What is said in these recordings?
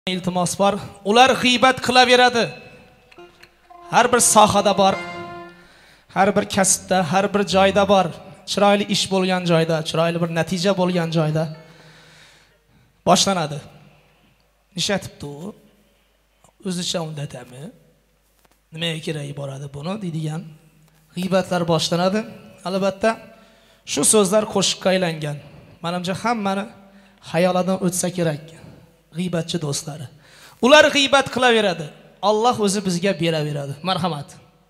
iltimos bor. Ular g'iybat qilaveradi. Har bir sohada bor. Har bir kasbda, har bir joyda bor. Chiroyli ish bo'lgan joyda, chiroyli bir natija bo'lgan joyda boshlanadi. Nishatibdi u. O'zicha undatami? Nimaga kerak boradi buni deydigan g'iybatlar boshlanadi. Albatta, shu so'zlar qo'shiqqa aylangan. Menimcha hammani xayolidan o'tsa kerak. G'iybatchi do'stlari. Ular g'iybat qilaveradi. Alloh o'zi bizga beraveradi. Marhamat.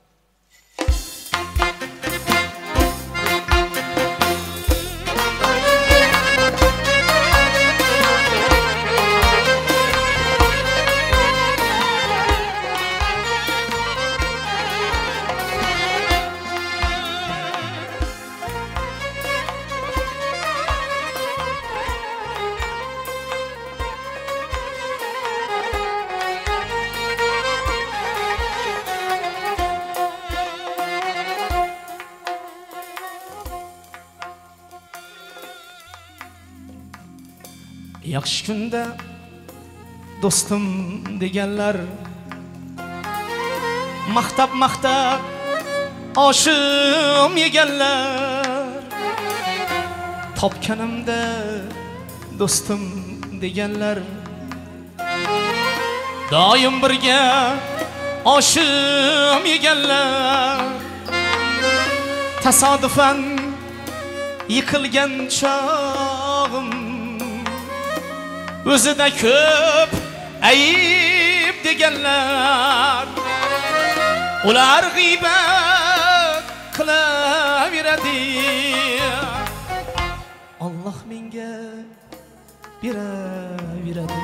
Yaxshi kunda do'stim deganlar maqtab oshim yeganlar topganimda do'stim deganlar doim birga oshim yeganlar tasodifan yiqilgan chog'im o'zida ko'p ayib deganlar ular g'iybat qilaveradi. Alloh menga beraveradi.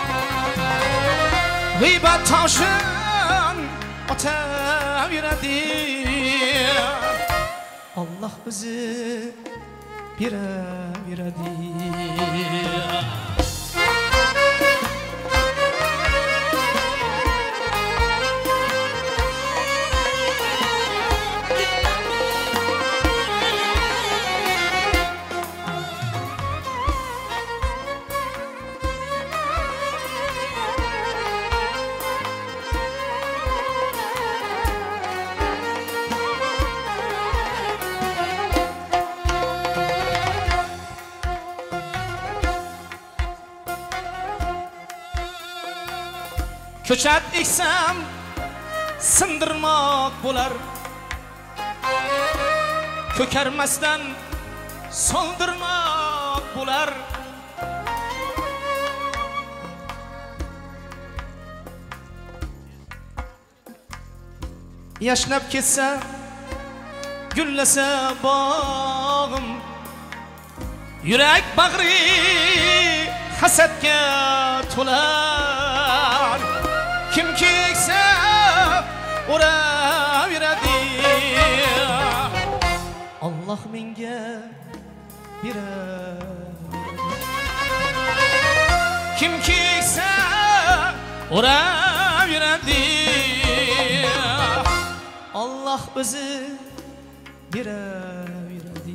G'iybat toshin otaveradi. Alloh o'zi beraveradi. Ko'chat eksam sindirmoq bo'lar, ko'karmasdan soldirmoq bo'lar. Yashnab ketsa, gullasa bog'im, yurak bag'ri hasadga to'lar. Kim keksa uraveradi. Alloh menga beraveradi. Kim keksa uraveradi. Alloh o'zi beraveradi.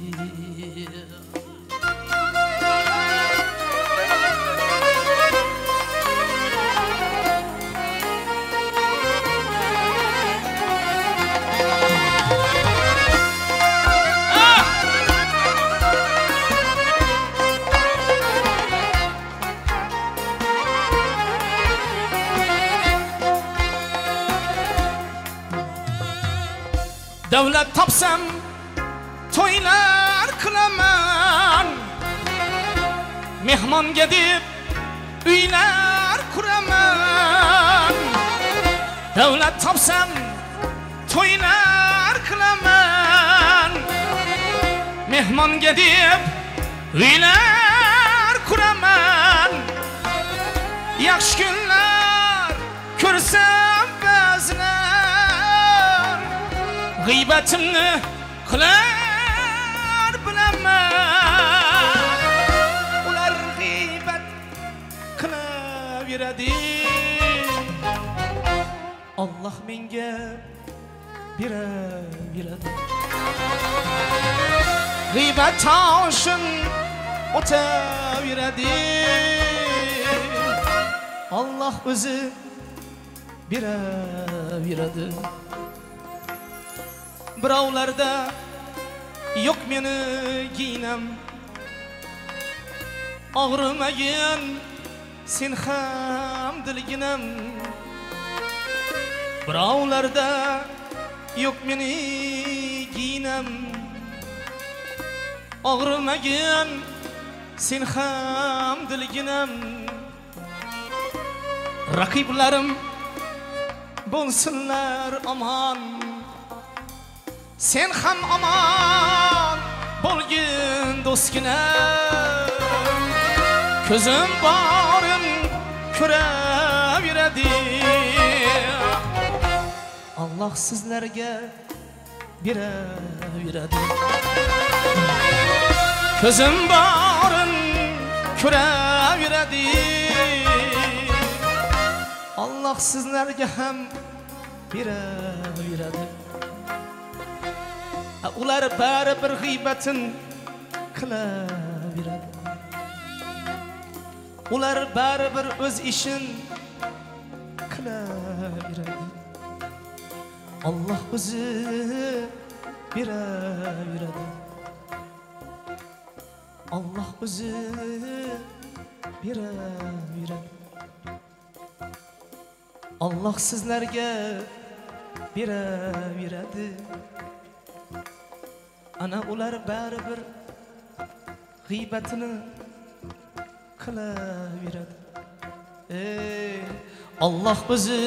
Davlat topsam to'ylar qilaman, mehmonga deb uylar quraman. Davlat topsam to'ylar qilaman, mehmonga deb uylar quraman. Yaxshi kunlar ko'rsam ba'zilar g'iybatimni qilar bilaman. Ular g'iybat qilaveradi. Alloh menga beraveradi. G'iybat toshin o'taveradi. Allah o'zi beraveradi. Birovlarda yo'q meni giynam, og'rimagan sen ham dilginam. Birovlarda yo'q meni giynam, og'rimagan sen ham dilginam. Raqiblarim bo'lsinlar aman, sen ham aman bo'lgin do'stgina. Ko'zim borin ko'raveradi, Allah sizlarga beraveradi. Ko'zim borin ko'raveradi, Allah sizlarga ham beraveradi. Ular bari bir g'iybatin qilaveradi, ular bari bir o'z ishin qilaveradi. Allah o'zi beraveradi, Allah o'zi beraveradi. Allah sizlarga beraveradi. Ana ular bari bir g'iybatini qilaveradi. Allah o'zi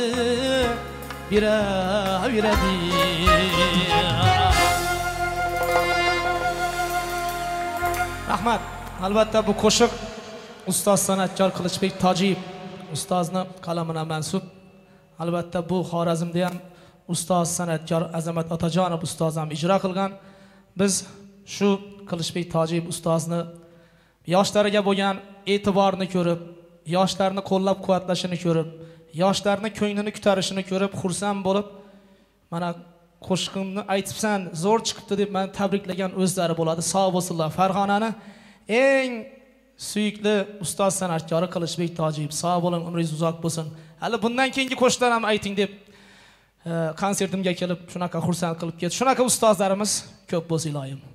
beraveradi. Rahmat. Albatta bu qo'shiq ustoz san'atkor Qilichbek Tojiyev ustozni qalamidan mansub. Albatta bu Xorazmda ham ustoz san'atkor Azamat Otajonov ustoz ham ijro qilgan. Biz shu Qilichbek Tojiyev ustozni yoshlariga bo'lgan e'tiborni ko'rib, yoshlarni qo'llab-quvvatlashini ko'rib, yoshlarni ko'nglini ko'tarishini ko'rib xursand bo'lib, mana qo'shiqimni aytibsan, zo'r chiqibdi deb meni tabriklagan o'zlari bo'ladi. Sog' bo'lsinlar. Farg'onani eng suyukli ustoz san'atkori Qilichbek Tojiyev, sog' bo'ling, umringiz uzoq bo'lsin. Hali bundan keyingi qo'shiqlar ham ayting deb konsertimga kelib shunaqa xursand qilib ketdi. Shunaqa ustozlarimiz ko'p bo'lsin iloyim.